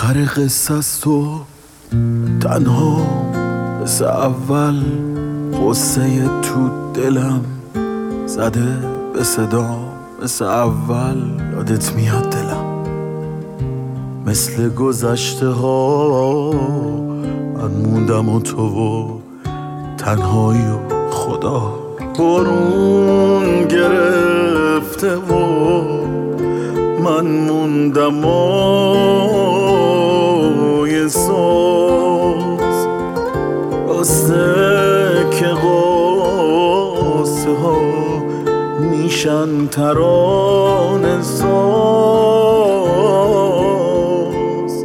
آخر قصه است و تنها مثل اول قصه تو دلم زده به صدا مثل اول یادت میاد دلم مثل گذشته ها من موندم و تو و تنهایی و خدا برون گرفته و من موندم و یه ساز راسته که قصه ها میشن ترانه ساز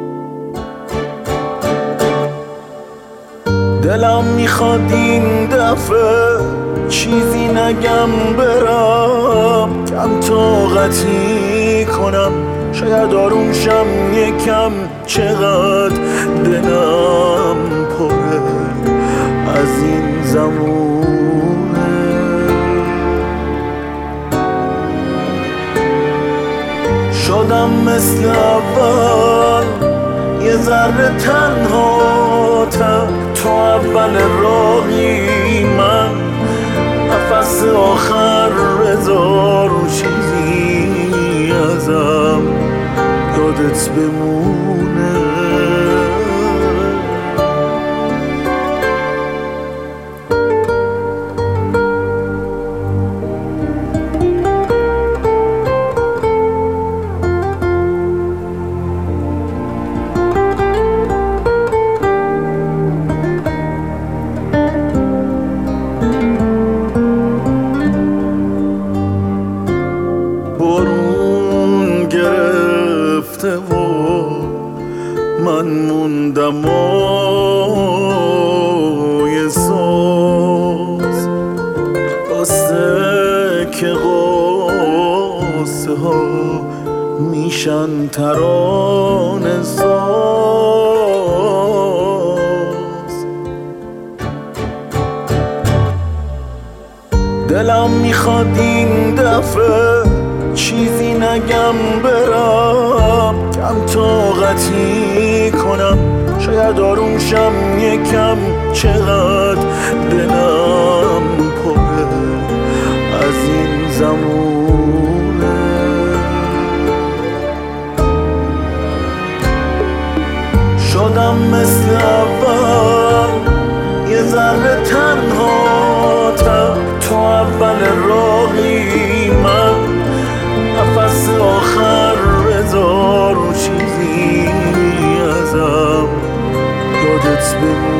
دلم میخواد این دفعه چیزی نگم برم کم طاقتی کنم شاید آروم شم یکم چقدر دلم پره از این زمونه شدم مثل اول یه ذره تنها تو اول راهی من نفس آخر بذار و چیزی ازم یادت بمونه برون گرفته و من موندم و یه ساز راسته که قصه ها میشن ترانه ساز دلم میخواد این دفعه چیزی نگم برم کم طاقتی کنم شاید آروم شم یکم چقدر دلم پره از این زمونه شدم مثل اول یه ذره تنها تو اول راهی من نفس آخر بذار و چیزی ازم یادت بمونه